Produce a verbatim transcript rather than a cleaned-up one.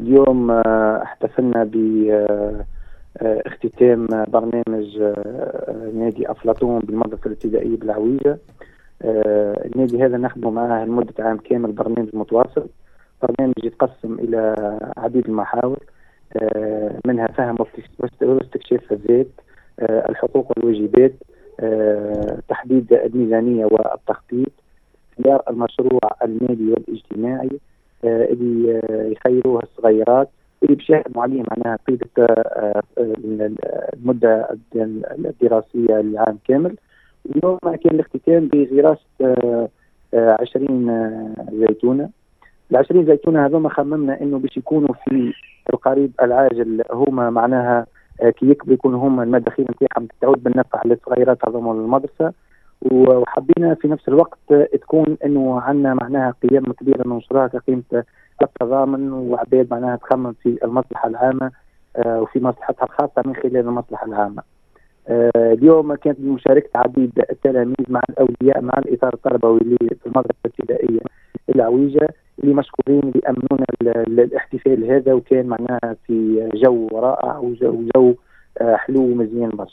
اليوم احتفلنا باختتام برنامج نادي أفلاطون بالمدرسة الابتدائية بالعويجة. النادي هذا نخدم معه لمدة عام كامل، برنامج متواصل، برنامج يتقسم إلى عديد المحاور، منها فهم واستكشاف الذات، الحقوق والواجبات، تحديد الميزانية والتخطيط، اختيار المشروع المالي والاجتماعي اللي يخيروها الصغيرات، اللي باش يخدموا عليه معناها طيلة المدة الدراسية للعام كامل. اليوم كان الاختتام بغراسة عشرين زيتونة. العشرين زيتونة هذوما خممنا انه باش يكونوا في القريب العاجل هما معناها كي يكبروا يكونوا هما المداخيل نتاعهم تعود بالنفع للصغيرات هذوما المدرسة، وحبينا في نفس الوقت تكون انه عندنا معناها قيم كبيره ننشرها كقيمه التضامن، وعباد معناها تخمم في المصلحه العامه وفي مصلحتها الخاصه من خلال المصلحه العامه. اليوم كانت مشاركه عديد التلاميذ مع الاولياء مع الاطار التربوي في المدرسه الابتدائيه العويجه، اللي مشكورين اللي امنونا الاحتفال هذا، وكان معناها في جو رائع وجو حلو ومزيان برشا.